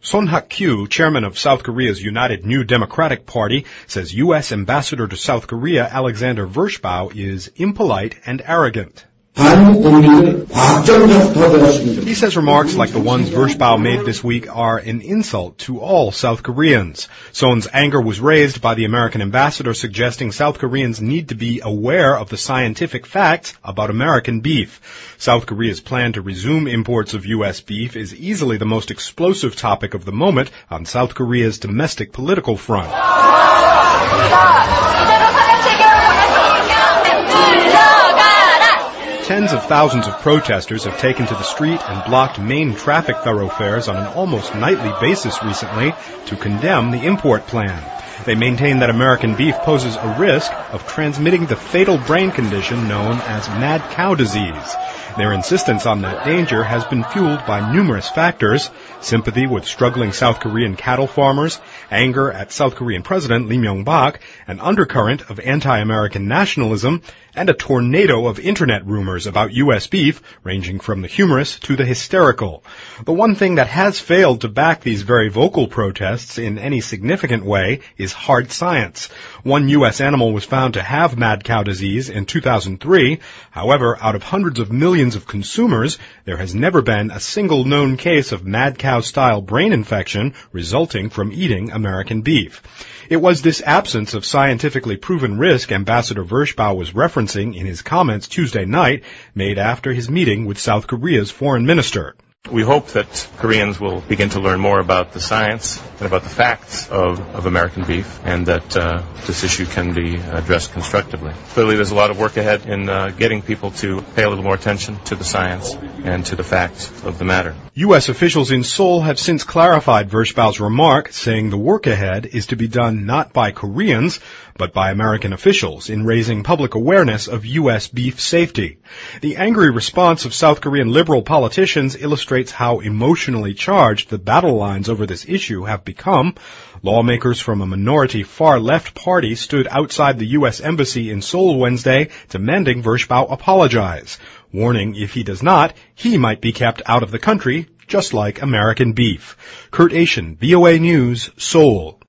Son Hak-kyu, chairman of South Korea's United New Democratic Party, says U.S. Ambassador to South Korea Alexander Vershbow is impolite and arrogant. He says remarks like the ones Vershbow made this week are an insult to all South Koreans. Son's anger was raised by the American ambassador suggesting South Koreans need to be aware of the scientific facts about American beef. South Korea's plan to resume imports of U.S. beef is easily the most explosive topic of the moment on South Korea's domestic political front. Tens of thousands of protesters have taken to the street and blocked main traffic thoroughfares on an almost nightly basis recently to condemn the import plan. They maintain that American beef poses a risk of transmitting the fatal brain condition known as mad cow disease. Their insistence on that danger has been fueled by numerous factors: sympathy with struggling South Korean cattle farmers, anger at South Korean President Lee Myung-bak, an undercurrent of anti-American nationalism, and a tornado of internet rumors about U.S. beef, ranging from the humorous to the hysterical. The one thing that has failed to back these very vocal protests in any significant way is hard science. One U.S. animal was found to have mad cow disease in 2003. However, out of hundreds of millions of consumers, there has never been a single known case of mad cow-style brain infection resulting from eating American beef. It was this absence of scientifically proven risk Ambassador Vershbow was referencing in his comments Tuesday night, made after his meeting with South Korea's foreign minister. We hope that Koreans will begin to learn more about the science and about the facts of American beef, and that this issue can be addressed constructively. Clearly, there's a lot of work ahead in getting people to pay a little more attention to the science and to the facts of the matter. U.S. officials in Seoul have since clarified Vershbow's remark, saying the work ahead is to be done not by Koreans, but by American officials in raising public awareness of U.S. beef safety. The angry response of South Korean liberal politicians illustrates how emotionally charged the battle lines over this issue have become. Lawmakers from a minority far-left party stood outside the U.S. Embassy in Seoul Wednesday demanding Vershbow apologize, warning if he does not, he might be kept out of the country, just like American beef. Kurt Asian, VOA News, Seoul.